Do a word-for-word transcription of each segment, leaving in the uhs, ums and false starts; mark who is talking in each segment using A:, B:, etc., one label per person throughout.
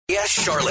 A: Yes, Charlotte.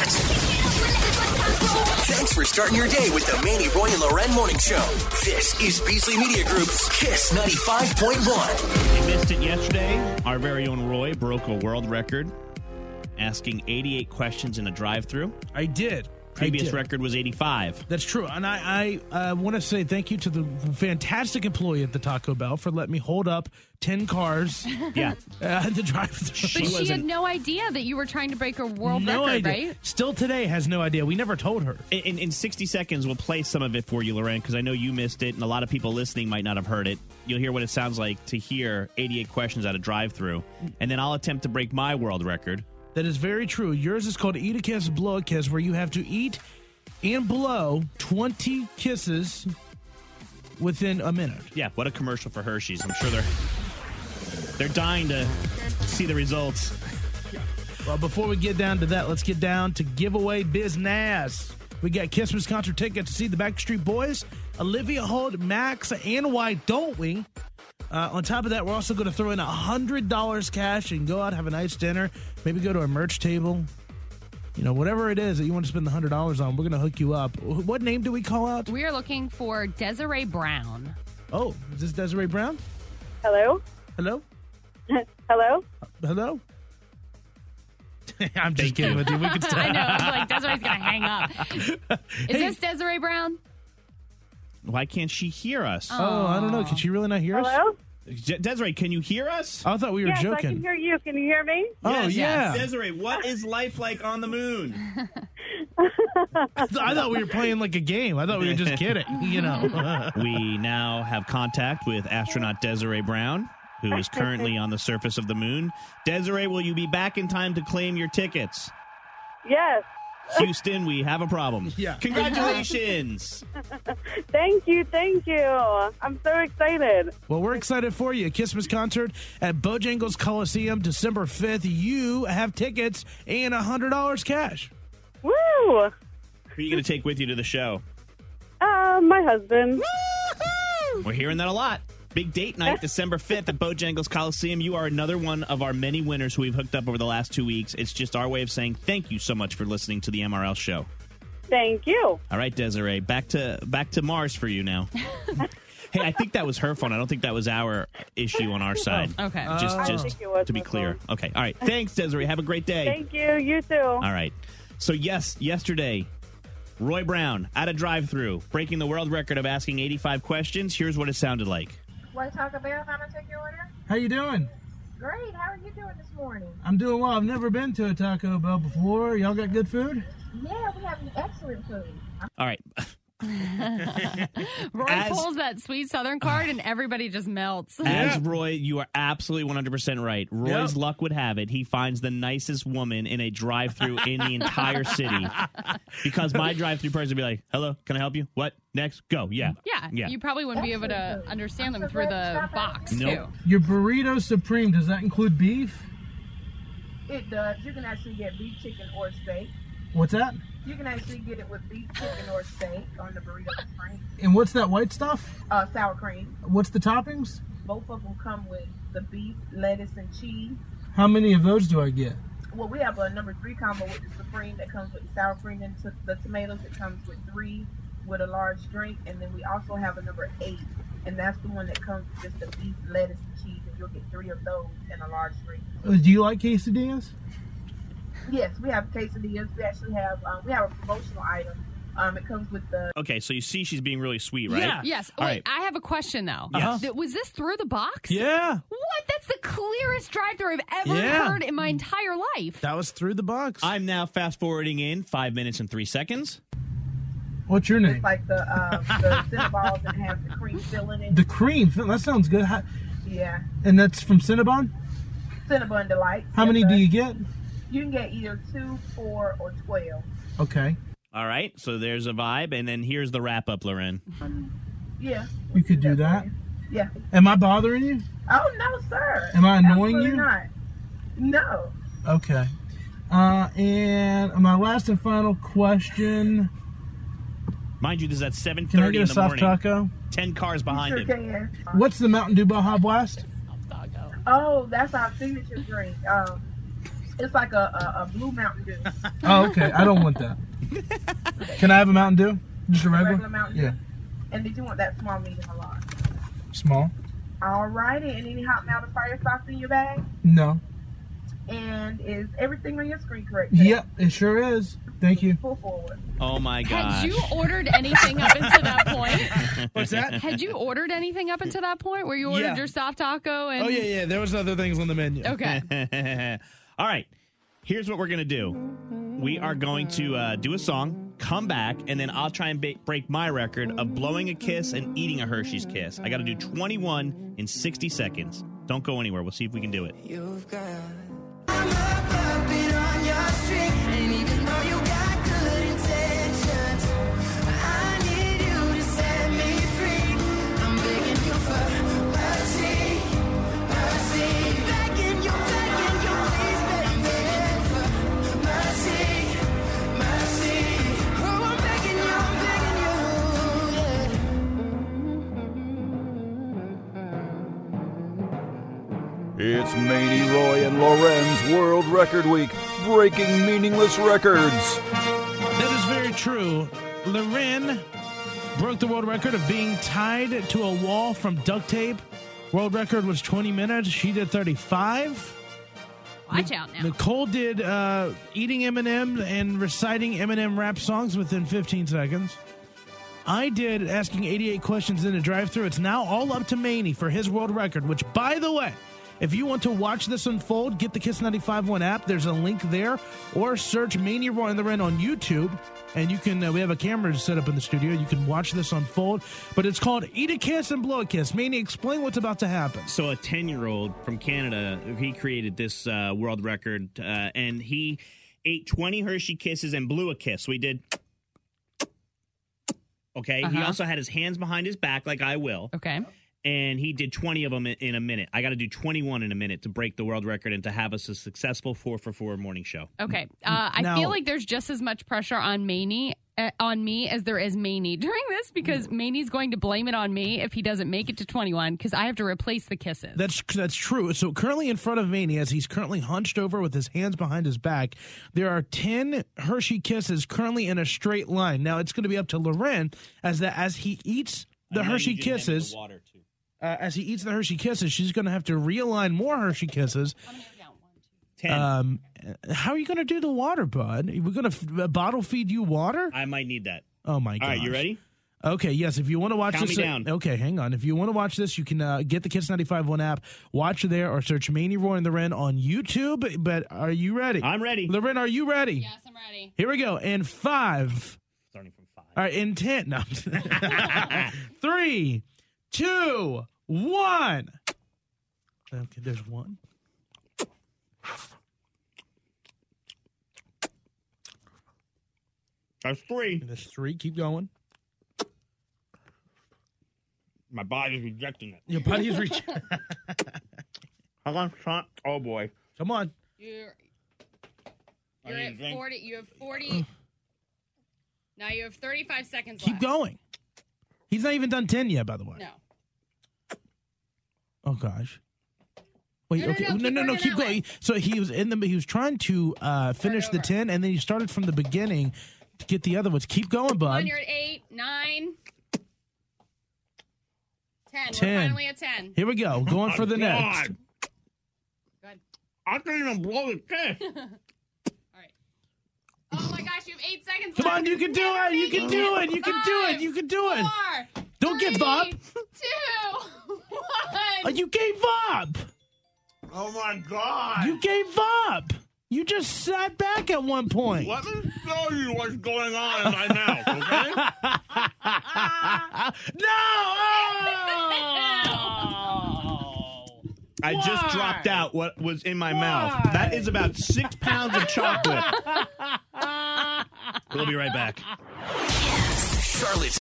A: Thanks for starting your day with the Manny, Roy, and Loren Morning Show. This is Beasley Media Group's Kiss ninety-five point one.
B: You missed it yesterday. Our very own Roy broke a world record asking eighty-eight questions in a drive-thru.
C: I did.
B: Previous
C: I did.
B: record was eighty-five.
C: That's true. And I, I uh, want to say thank you to the fantastic employee at the Taco Bell for letting me hold up ten cars
B: Yeah.
C: uh, at the drive-thru.
D: But she,
B: wasn't-
D: had no idea that you were trying to break a world
C: no
D: record,
C: idea.
D: right?
C: Still today has no idea. We never told her.
B: In, in, in sixty seconds, we'll play some of it for you, Loren, because I know you missed it, and a lot of people listening might not have heard it. You'll hear what it sounds like to hear eighty-eight questions at a drive-thru, and then I'll attempt to break my world record.
C: That is very true. Yours is called Eat a Kiss, Blow a Kiss, where you have to eat and blow twenty kisses within a minute.
B: Yeah, what a commercial for Hershey's. I'm sure they're they're dying to see the results.
C: Well, before we get down to that, let's get down to giveaway business. We got Christmas concert tickets to see the Backstreet Boys, Olivia Holt, Max, and White, don't we? Uh, on top of that, we're also going to throw in one hundred dollars cash and go out, have a nice dinner, maybe go to a merch table. You know, whatever it is that you want to spend the one hundred dollars on, we're going to hook you up. What name do we call out?
D: We are looking for Desiree Brown.
C: Oh, is this Desiree Brown?
E: Hello?
C: Hello?
E: Hello?
C: Hello? I'm just kidding with you. We can stop.
D: I know. I was like, Desiree's going to hang up. Is
C: Hey.
D: this Desiree Brown?
B: Why can't she hear us?
C: Oh, I don't know. Can she really not hear us?
E: Hello?
B: De- Desiree, can you hear us?
C: I thought we were
E: Yes, I
C: joking.
E: can hear you. Can you hear me?
C: Oh,
B: Yes,
C: yeah.
B: Desiree, what is life like on the moon?
C: I thought we were playing like a game. I thought we were just kidding, you know.
B: We now have contact with astronaut Desiree Brown, who is currently on the surface of the moon. Desiree, will you be back in time to claim your tickets?
E: Yes.
B: Houston, we have a problem.
C: Yeah.
B: Congratulations.
E: Thank you. Thank you. I'm so excited.
C: Well, we're excited for you. A Christmas concert at Bojangles Coliseum, December fifth. You have tickets and one hundred dollars cash.
E: Woo!
B: Who are you going to take with you to the show?
E: Uh, my husband.
B: We're hearing that a lot. Big date night, December fifth at Bojangles Coliseum. You are another one of our many winners who we've hooked up over the last two weeks. It's just our way of saying thank you so much for listening to the M R L show.
E: Thank you.
B: All right, Desiree, back to back to Mars for you now. Hey, I think that was her phone. I don't think that was our issue on our side.
D: Okay.
B: Just,
C: Oh.
B: just
E: I think it was
B: to be
E: my
B: clear.
E: phone.
B: Okay. All right. Thanks, Desiree. Have a great day.
E: Thank you. You too.
B: All right. So, yes, yesterday, Roy Brown at a drive-thru, breaking the world record of asking eighty-five questions. Here's what it sounded like.
F: Want to talk about how to take your order?
C: How you doing?
F: Great. How are you doing this morning?
C: I'm doing well. I've never been to a Taco Bell before. Y'all got good food?
F: Yeah, we have excellent food.
B: All right.
D: Roy
B: As-
D: pulls that sweet Southern card and everybody just melts.
B: As Roy, you are absolutely one hundred percent right. Roy's
C: Yep.
B: luck would have it. He finds the nicest woman in a drive-thru in the entire city. Because my drive-thru person would be like, hello, can I help you? What? Next? Go. Yeah.
D: Yeah,
B: Yeah.
D: you probably wouldn't be able to
F: Excellent food.
D: understand them
F: I'm so
D: through
F: glad you
D: the
F: stopped by.
D: box,
B: Nope.
D: too.
C: Your burrito supreme, does that include beef?
F: It does. You can actually get beef, chicken, or steak.
C: What's that?
F: You can actually get it with beef, chicken, or steak on the burrito supreme.
C: And what's that white stuff?
F: Uh, sour cream.
C: What's the toppings?
F: Both of them come with the beef, lettuce, and cheese.
C: How many of those do I get?
F: Well, we have a number three combo with the supreme that comes with the sour cream and t- the tomatoes. It comes with three with a large drink, and then we also have a number eight, and that's the one that comes with just the beef, lettuce, and cheese, and you'll get three of those and a large drink.
C: Uh, Do you like quesadillas?
F: Yes, we have quesadillas. We actually have um, we have a promotional item. Um, it comes with the
B: Okay, so you see she's being really sweet, right?
C: Yeah.
D: Yes.
B: All
D: Wait,
B: right.
D: I have a question, though.
B: Yes.
D: Th- Was this through the box?
C: Yeah.
D: What? That's the clearest drive-thru I've ever
C: Yeah.
D: heard in my entire life.
C: That was through the box.
B: I'm now fast-forwarding in five minutes and three seconds.
C: What's your name?
F: it's like the um, the Cinnabons that have the cream filling in.
C: The cream. That sounds good. How,
F: Yeah,
C: and that's from Cinnabon?
F: Cinnabon Delight.
C: How
F: Yes,
C: many
F: sir.
C: do you get?
F: You can get either two, four, or twelve.
C: Okay.
B: All right, so there's a vibe, and then here's the wrap-up, Loren.
F: Yeah,
C: You could do that.
F: for you. Yeah.
C: Am I bothering you?
F: Oh no, sir.
C: Am I annoying
F: Absolutely
C: you?
F: Not. No.
C: Okay. Uh, and my last and final question.
B: Mind you, this is at seven
C: Can I
B: thirty
C: get
B: in
C: a
B: the
C: soft
B: morning.
C: taco?
B: Ten cars behind
F: Sure
B: him.
F: can.
C: What's the Mountain Dew Baja Blast?
F: Oh, that's our signature drink. Um, It's like a, a, a blue Mountain Dew.
C: Oh, okay. I don't want that. Can I have a Mountain Dew? Just a regular?
F: Regular Mountain Dew.
C: Yeah.
F: And did you want that small, medium, or large?
C: Small?
F: Alrighty. And any hot melt or fire sauce in your bag?
C: No.
F: And is everything on your screen correct? today?
C: Yep, it sure is. Thank you.
F: Pull forward.
B: Oh my gosh.
D: Had you ordered anything up until that point?
C: What's that?
D: Had you ordered anything up until that point where you ordered
C: Yeah.
D: your soft taco? And
C: Oh, yeah, yeah. There was other things on the menu.
D: Okay.
B: All right. Here's what we're going to do. We are going to uh, do a song, come back, and then I'll try and ba- break my record of blowing a kiss and eating a Hershey's Kiss. I got to do twenty-one in sixty seconds. Don't go anywhere. We'll see if we can do it.
G: You've got I'm a puppet on your string, and even though you got good intentions, I need you to set me free. I'm begging you for mercy, mercy. Begging you, begging you, please, begging for mercy, mercy. Oh, I'm begging you, I'm begging you, yeah.
H: It's Maney, Roy, and Loren's World Record Week, breaking meaningless records.
C: That is very true. Loren broke the world record of being tied to a wall from duct tape. World record was twenty minutes. She did thirty-five.
D: Watch out now.
C: Nicole did uh, eating M and M's and reciting M and M rap songs within fifteen seconds. I did asking eighty-eight questions in a drive-thru. It's now all up to Maney for his world record, which, by the way, if you want to watch this unfold, get the Kiss ninety-five point one app. There's a link there. Or search Maney, Roy, and Loren on YouTube. And you can, uh, we have a camera set up in the studio. You can watch this unfold. But it's called Eat a Kiss and Blow a Kiss. Maney, explain what's about to happen.
B: So a ten-year-old from Canada, he created this uh, world record, uh, and he ate twenty Hershey Kisses and blew a kiss. So he did... Okay? He
D: Uh-huh.
B: also had his hands behind his back, like I will.
D: Okay.
B: And he did twenty of them in- in a minute. I got to do twenty-one in a minute to break the world record and to have us a successful four for four morning show.
D: Okay. Uh, I
C: Now-
D: feel like there's just as much pressure on Maney, uh, on me as there is Maney during this because Maney's going to blame it on me if he doesn't make it to twenty-one because I have to replace the kisses.
C: That's that's true. So currently in front of Maney, as he's currently hunched over with his hands behind his back, there are ten Hershey Kisses currently in a straight line. Now it's going to be up to Loren as that as he eats the Hershey Kisses. Uh, as he eats the Hershey Kisses, she's going to have to realign more Hershey Kisses.
B: ten.
C: Um, how are you going to do the water, bud? We're going to f- uh, bottle feed you water?
B: I might need that.
C: Oh my god!
B: All right, you ready?
C: Okay, yes. If you want to watch
B: Count
C: this,
B: me down.
C: okay, hang on. If you want to watch this, you can uh, get the Kiss ninety-five point one app, watch it there, or search Maney, Roy, and Loren on YouTube. But are you ready?
B: I'm ready.
C: Loren, are you ready?
D: Yes, I'm ready.
C: Here we go. In five.
B: Starting from five.
C: All right, in ten. No. Three, two, one. Okay, there's one.
B: That's three.
C: There's three. Keep going.
B: My body's rejecting it.
C: Your body's reaching.
B: How long? Son? Oh boy.
C: Come on.
D: You're,
B: I
D: you're
B: need a
D: at
B: drink.
D: forty. You have forty. Now you have thirty-five seconds
C: Keep
D: left.
C: going. He's not even done ten yet, by the way.
D: No.
C: Oh gosh. Wait,
D: No, no,
C: okay.
D: no,
C: No,
D: keep
C: no, no,
D: working
C: keep
D: that
C: going.
D: way.
C: So he was in the he was trying to uh, finish the
D: over.
C: ten and then he started from the beginning to get the other ones. Keep going,
D: Come
C: bud.
D: on, you're at eight, nine, ten.
C: ten.
D: We're finally at ten.
C: Here we go. Going for the next.
D: Good.
B: I can't even blow the kiss.
D: All right. Oh my gosh, you have eight seconds
C: Come
D: left.
C: on, you can do it. You can do it. You can do it. You can do it.
D: Four,
C: Don't give
D: three,
C: up.
D: Two, one.
C: Oh, you gave up.
B: Oh my god.
C: You gave up. You just sat back at one point.
B: Let me show you what's going on in my mouth, okay?
C: No!
B: I just
C: Why?
B: dropped out what was in my
C: Why?
B: mouth. That is about six pounds of chocolate. We'll be right back.
A: Charlotte's